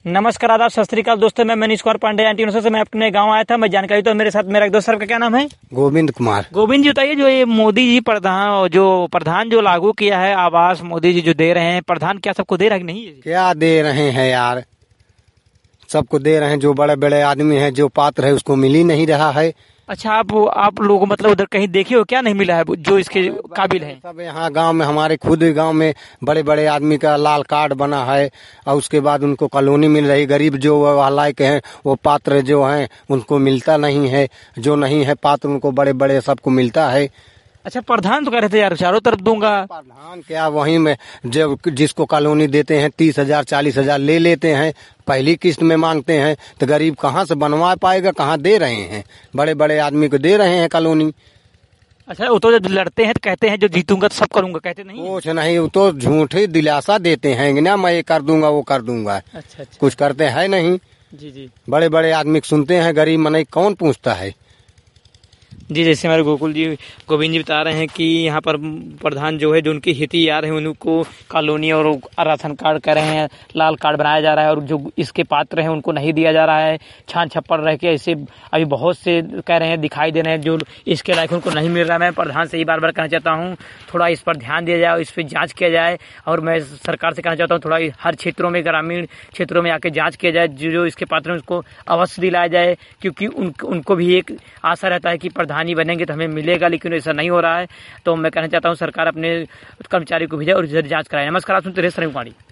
नमस्कार, आदाब, सत श्री अकाल दोस्तों। मैं मनीष कुमार पांडे एंटी से मैं अपने गांव आया था। मैं जानकारी तो मेरे साथ मेरा एक दोस्त, सर का क्या नाम है? गोविंद कुमार। गोविंद जी, बताइए, जो ये मोदी जी प्रधान जो लागू किया है आवास, मोदी जी जो दे रहे हैं, प्रधान क्या सबको दे रहा है कि नहीं? क्या दे रहे हैं यार, सबको दे रहे हैं। जो बड़े बड़े आदमी हैं, जो पात्र है, उसको मिल ही नहीं रहा है। अच्छा, आप लोग मतलब उधर कहीं देखे हो क्या नहीं मिला है जो इसके काबिल है? सब यहाँ गांव में, हमारे खुद गांव में बड़े बड़े आदमी का लाल कार्ड बना है और उसके बाद उनको कॉलोनी मिल रही। गरीब जो लायक हैं, वो पात्र जो हैं, उनको मिलता नहीं है। जो नहीं है पात्र, उनको बड़े बड़े सबको मिलता है। अच्छा, प्रधान तो कह रहे थे यार चारों तरफ दूंगा। प्रधान क्या, वहीं में जो जिसको कॉलोनी देते हैं 30,000 40,000 ले लेते हैं, पहली किस्त में मांगते हैं। तो गरीब कहाँ से बनवा पाएगा? कहाँ दे रहे हैं? बड़े बड़े आदमी को दे रहे हैं कॉलोनी। अच्छा, वो तो जब लड़ते हैं तो कहते हैं जो जीतूंगा तो सब करूंगा, कहते नहीं? कुछ नहीं, वो तो झूठे दिलासा देते हैं ना, मैं ये कर दूंगा वो कर दूंगा। अच्छा, कुछ करते हैं नहीं। जी जी। बड़े बड़े आदमी सुनते हैं, गरीब मनई कौन पूछता है? जी, जैसे हमारे गोविंद जी बता रहे हैं कि यहाँ पर प्रधान जो है, जो उनकी हिती यार है, उनको कॉलोनी और राशन कार्ड कह रहे हैं, लाल कार्ड बनाया जा रहा है, और जो इसके पात्र हैं उनको नहीं दिया जा रहा है। छान छप्पड़ रह के ऐसे अभी बहुत से कह रहे हैं, दिखाई दे रहे हैं, जो इसके लायक उनको नहीं मिल रहा है। मैं प्रधान से ही बार बार कहना चाहता हूँ, थोड़ा इस पर ध्यान दिया जाए, इस पर जाँच किया जाए। और मैं सरकार से कहना चाहता हूँ, थोड़ा हर क्षेत्रों में, ग्रामीण क्षेत्रों में आके जाँच किया जाए, जो इसके पात्र हैं उसको अवश्य दिलाया जाए, क्योंकि उनको भी एक आशा रहता है कि प्रधान ही बनेंगे तो हमें मिलेगा, लेकिन ऐसा नहीं हो रहा है। तो मैं कहना चाहता हूं, सरकार अपने कर्मचारी को भेजे और जांच कराए। नमस्कार, आप सुनते रहे सरयुग वाणी।